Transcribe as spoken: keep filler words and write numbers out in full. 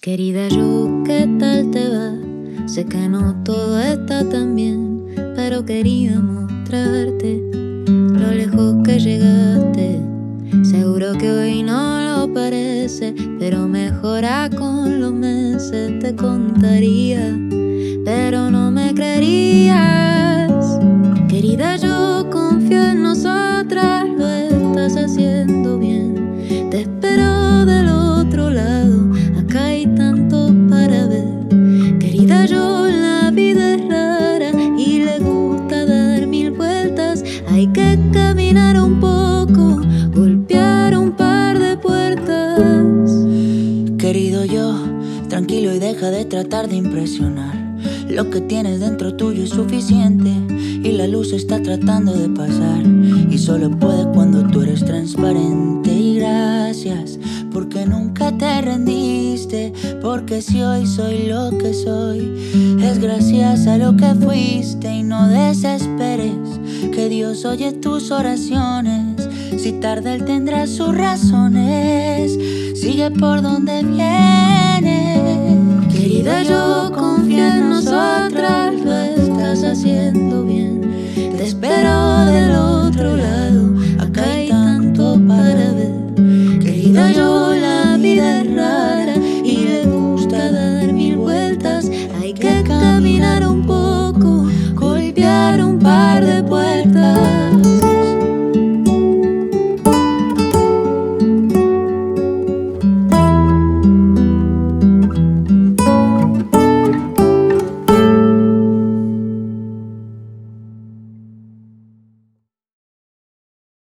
Querida yo, ¿qué tal te va? Sé que no todo está tan bien, pero quería mostrarte lo lejos que llegaste. Seguro que hoy no lo parece, pero mejora con los meses. Te contaría, pero no me creerías. Querida yo, confío en nosotras, lo estás haciendo bien. Te espero del otro lado, acá hay tanto para ver. Querida yo, la vida es rara y le gusta dar mil vueltas. Hay que caminar un poco, golpear un par de puertas. Querido yo, tranquilo y deja de tratar de impresionar. Lo que tienes dentro tuyo es suficiente y la luz está tratando de pasar. Y solo puede cuando tú eres transparente. Y gracias porque nunca te rendiste, porque si hoy soy lo que soy es gracias a lo que fuiste. Y no desesperes, que Dios oye tus oraciones. Si tarda él tendrá sus razones. Sigue por donde vienes. Querida yo, confío en nosotras, lo estás haciendo bien. Te espero del otro lado.